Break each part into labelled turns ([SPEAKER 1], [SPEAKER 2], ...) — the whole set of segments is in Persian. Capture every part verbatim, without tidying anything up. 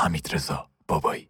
[SPEAKER 1] حمیدرضا بابایی.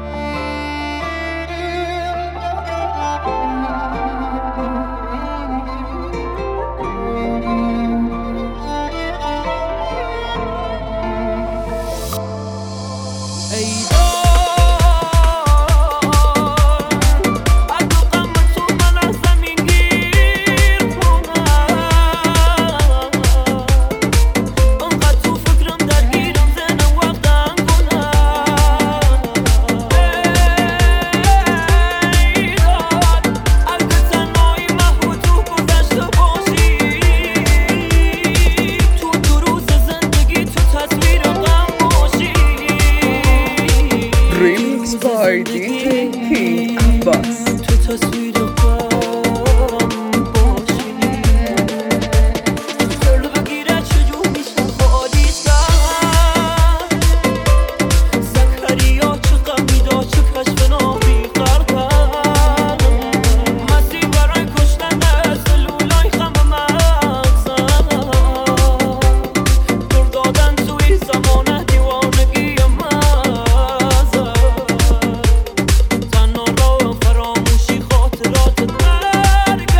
[SPEAKER 2] Remix by دی جی King Abbas.
[SPEAKER 3] تو تصویر غم باشی دل بگیره چجور میشه خالیش کرد زکریا چه غمی داشت چه کشف نابی غرق کرد مسیح برای کشتن سلولای خم مغزم دور دادن توی زمان دیوانگی مزم تنها را فراموشی خاطراتت برگرد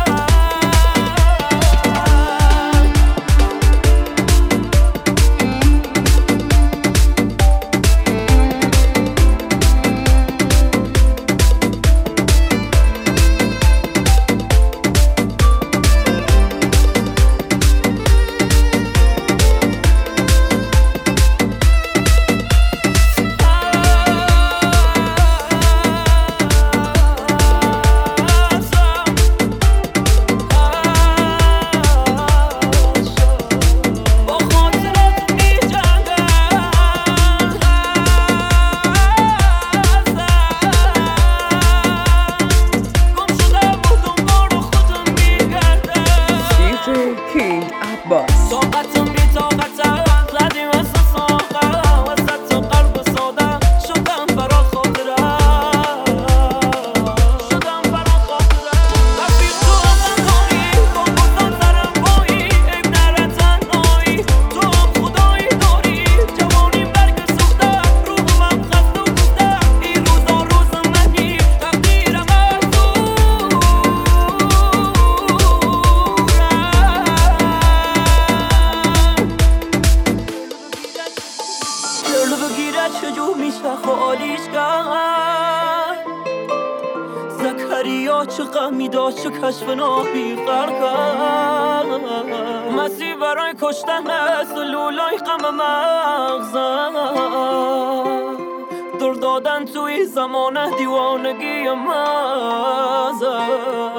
[SPEAKER 2] دی جی King Abbas.
[SPEAKER 3] طاقتم بی طاقتم زدیم واسه ساقم وسط تو قلب ساده شدم برات خاطرم شدم برات خاطرم رفیق تو هم کنی با بودن سرم بایی عیب نره تنهایی تو هم خدایی داری جوانی برگ سوخته روحم خسته و کوفته این روزا روز منی تقدیرم دل بگیره چجور میشه خالیش کرد زکریا چه غمی داشت چه کشف نابی غرق کرد مسیح برای کشتن سلولای غم مغزم دور دادن توی زمان دیوانگی مزم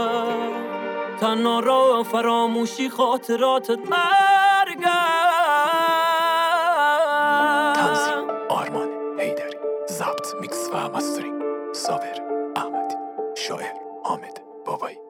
[SPEAKER 3] تنها را فراموشی خاطراتت برگرد.
[SPEAKER 1] تنظیم آرمان حیدری، ضبط میکس و مسترینگ صابر احمدی، شاعر حامد بابایی.